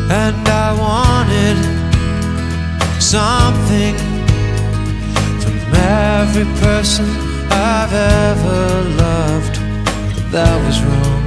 and I wanted something from every person I've ever loved. That was wrong.